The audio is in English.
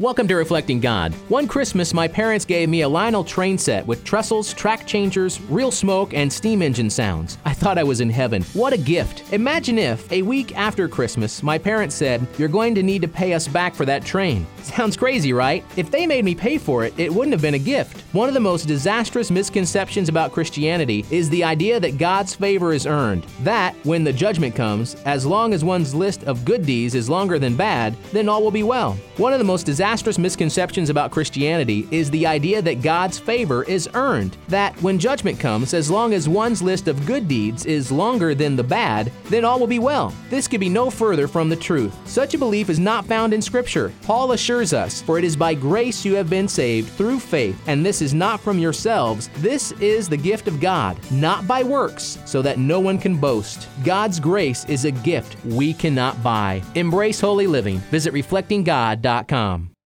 Welcome to Reflecting God. One Christmas, my parents gave me a Lionel train set with trestles, track changers, real smoke, and steam engine sounds. I thought I was in heaven. What a gift. Imagine if, a week after Christmas, my parents said, "You're going to need to pay us back for that train." Sounds crazy, right? If they made me pay for it, it wouldn't have been a gift. One of the most disastrous misconceptions about Christianity is the idea that God's favor is earned. That, when the judgment comes, as long as one's list of good deeds is longer than bad, then all will be well. One of the most disastrous misconceptions about Christianity is the idea that God's favor is earned. That, when judgment comes, as long as one's list of good deeds is longer than the bad, then all will be well. This could be no further from the truth. Such a belief is not found in Scripture. Paul assures us, "For it is by grace you have been saved through faith, and this is not from yourselves. This is the gift of God, not by works, so that no one can boast." God's grace is a gift we cannot buy. Embrace holy living. Visit reflectinggod.com.